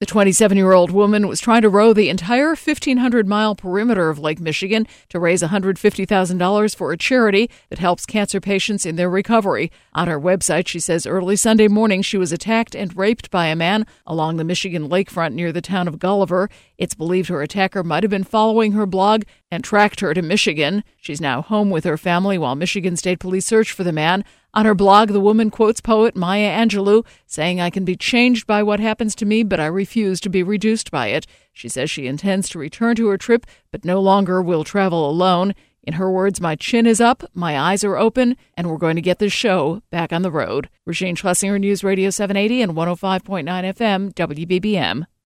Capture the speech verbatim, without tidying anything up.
twenty-seven-year-old woman was trying to row the entire fifteen hundred mile perimeter of Lake Michigan to raise one hundred fifty thousand dollars for a charity that helps cancer patients in their recovery. On her website, she says early Sunday morning she was attacked and raped by a man along the Michigan lakefront near the town of Gulliver. It's believed her attacker might have been following her blog and tracked her to Michigan. She's now home with her family while Michigan State Police search for the man. On her blog, the woman quotes poet Maya Angelou, saying, "I can be changed by what happens to me, but I refuse to be reduced by it." She says she intends to return to her trip, but no longer will travel alone. In her words, "My chin is up, my eyes are open, and we're going to get this show back on the road." Regine Schlesinger, News Radio seven eighty and one oh five point nine F M, W B B M.